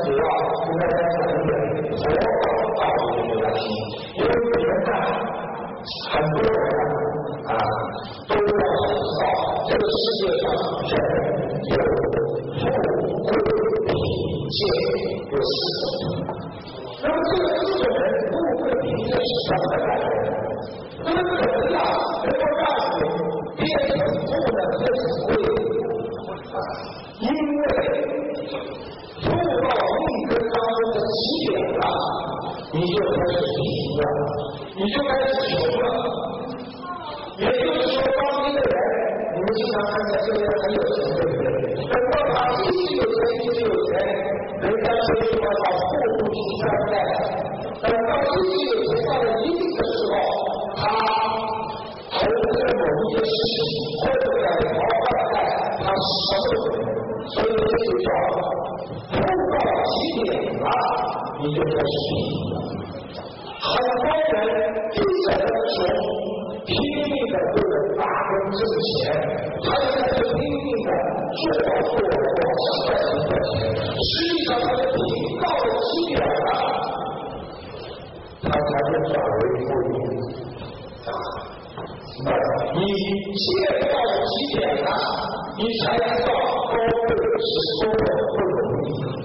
只要跟大家讲一点佛道理给他听，因为你们看很多人都要知道这个世界上人有富贵贫贱有四种。那么这种人富贵贫贱是什么来的？那么人啊，能够让你变成富的变成贵的，因为富到命根当中的极点了，你就开始贫了，你就开始穷了。也就是说，当今的人，你们经常看见这个人很有钱，对不对？等到他一直有钱，一直有钱，人家说什么叫富不出三代。等到一直有钱到了一定的时候，他投资了某一件事情，或者两毛二代，他什么都没有。所以这就叫富到极点了，你就开始贫了。很多人一整个穷。拼命的为了打工挣钱，他现在是拼命的做，想赚很多钱。实际上他的贫到了极点了，他才会转为富裕。你现到了极点了，你才知道高贵是多么不容易。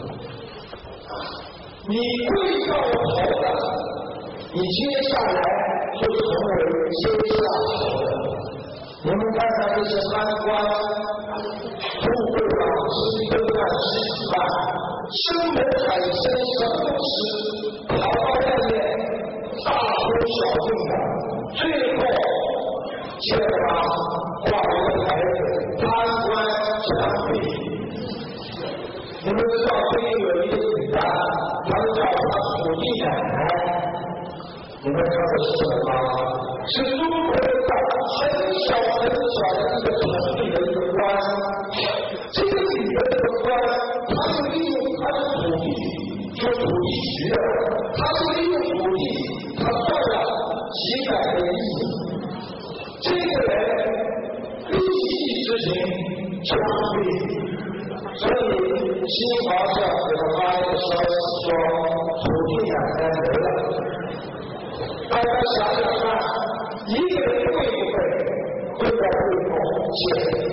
你贵到了头了，你接下来就成为阶下囚的。你们看看这些贪官、富贵啊，吃一顿饭吃几饭，生人海参什么都吃，跑到外面大呼小应的，最后结果挂了一个牌子：贪官抢匪。你们知道最近有一个女的，他们叫她土地奶奶。你们看的是什么？是中国人的很小的一个城里的一个官。这个里面这个官，他是利用他的土地，做土地局的，他是利用土地，他赚了几百个亿。这个人利己之行将归。所以新华社给他发一个消息说，土地奶奶没了。大家想想看，一个人贵不贵？贵在贵后，钱